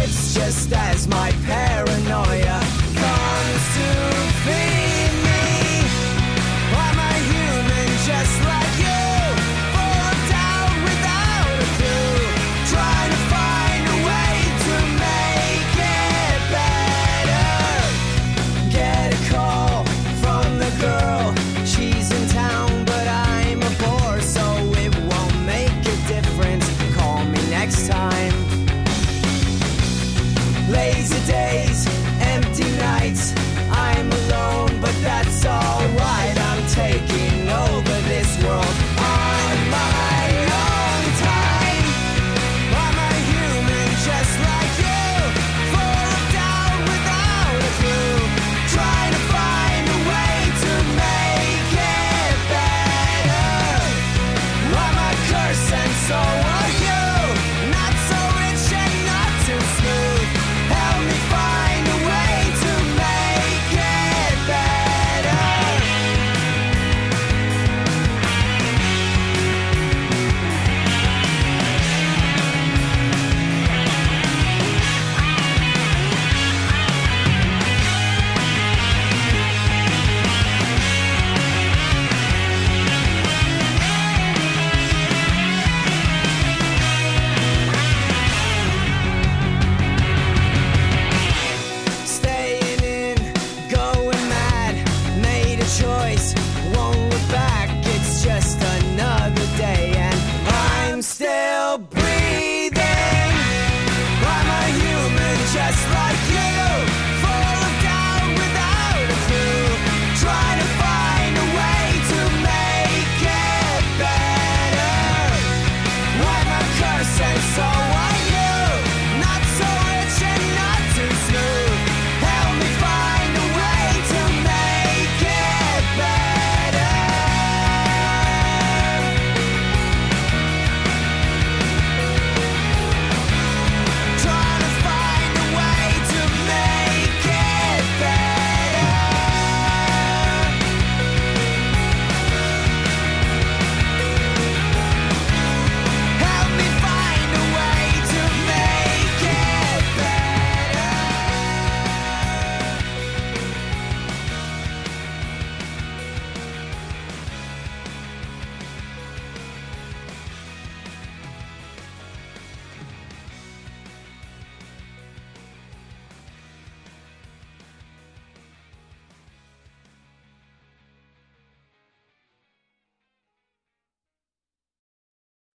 It's just as my paranoia comes to feed me. I'm a human just like you, full of doubt without a clue, trying to find a way to make it better. Get a call from the girl, she's in town but I'm a bore, so it won't make a difference. Call me next time. Lazy days, empty nights, I'm alone, but that's alright. I'm taking